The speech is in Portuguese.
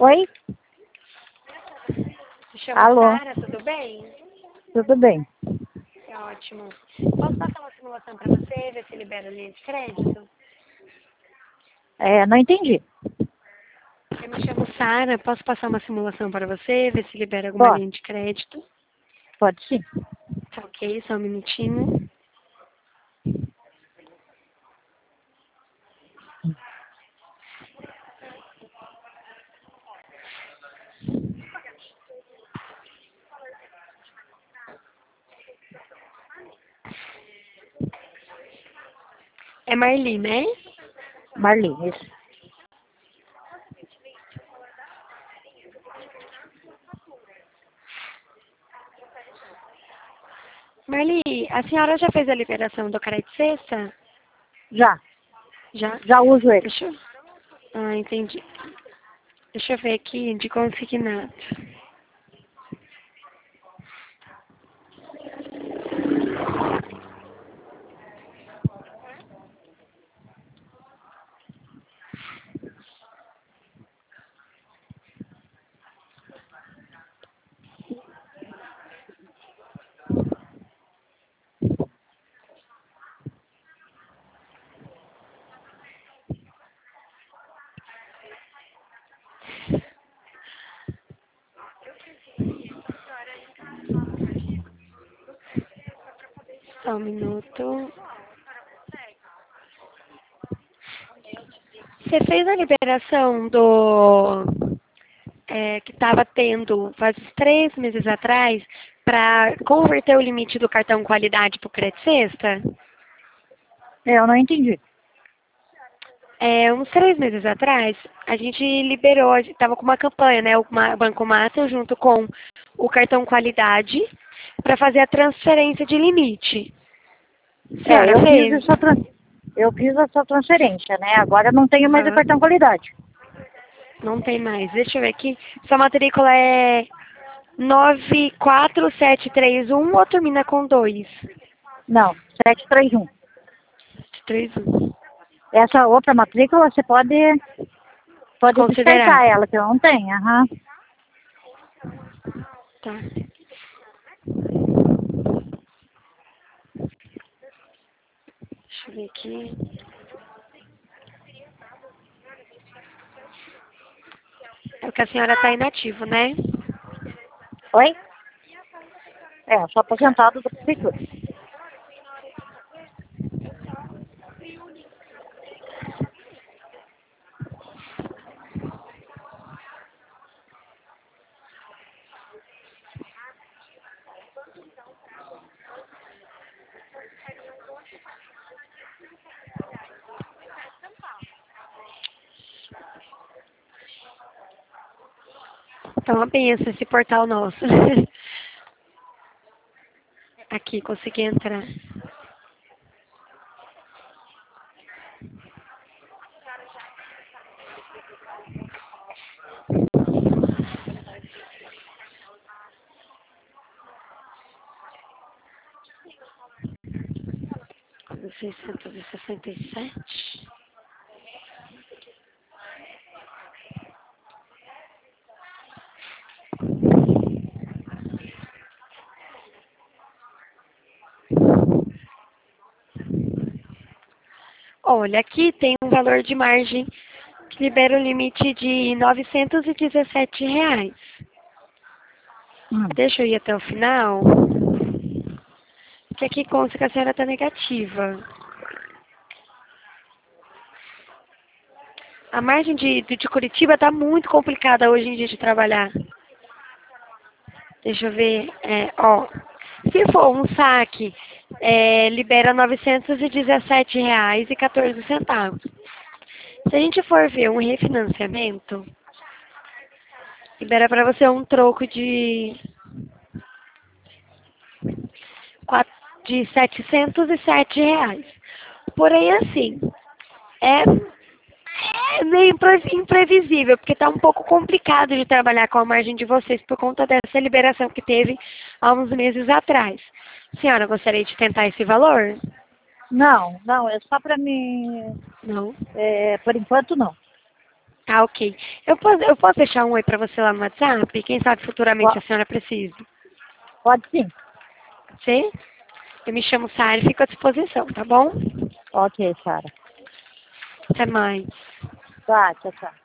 Oi? Me chamo Alô? Sara, tudo bem? Tudo bem? É ótimo. Posso passar uma simulação para você, ver se libera a linha de crédito? Não entendi. Eu me chamo Sara, posso passar uma simulação para você, ver se libera alguma Pode, linha de crédito? pode sim. Tá ok, só um minutinho. É Marli, né? Marli, isso. Marli, a senhora já fez a liberação do crédito sexta? Já, Já? já uso ele. Deixa eu... Ah, entendi. Deixa eu ver aqui de consignado. Só um minuto. Você fez a liberação que estava tendo faz uns 3 meses atrás para converter o limite do cartão qualidade para o crédito sexta? Eu não entendi. Uns 3 meses atrás, a gente liberou, a gente estava com uma campanha, né? O Banco Master junto com o cartão qualidade para fazer a transferência de limite. A senhora fez? Eu fiz essa transferência, né? Agora eu não tenho mais o Aham. cartão qualidade. Não tem mais. Deixa eu ver aqui. Sua matrícula é 94731 ou termina com 2? Não, 731. 731. Essa outra matrícula você pode Considerar. descartar ela, que eu não tenho. Aham. Tá. Deixa eu ver aqui. É porque a senhora está inativo, né? Oi? Sou aposentado da prefeitura. Tá uma benção esse portal nosso. Aqui, consegui entrar. Seiscentos e sessenta e sete. Olha, aqui tem um valor de margem que libera o limite de R$ 917. Deixa eu ir até o final, que aqui consta que a senhora está negativa. A margem de Curitiba está muito complicada hoje em dia de trabalhar. Deixa eu ver. Se for um saque, libera R$ 917,14. Se a gente for ver um refinanciamento, libera para você um troco de R$ 707. Porém, assim, é, é meio imprevisível, porque está um pouco complicado de trabalhar com a margem de vocês por conta dessa liberação que teve há uns meses atrás. Senhora, gostaria de tentar esse valor? Não, é só para mim. Não. Por enquanto, não. Tá, ok. Eu posso deixar um oi pra você lá no WhatsApp? Quem sabe futuramente a Po- senhora precise. Pode sim. Sim? Eu me chamo Sara e fico à disposição, tá bom? Ok, Sara. Até mais. Tá, tchau, tchau.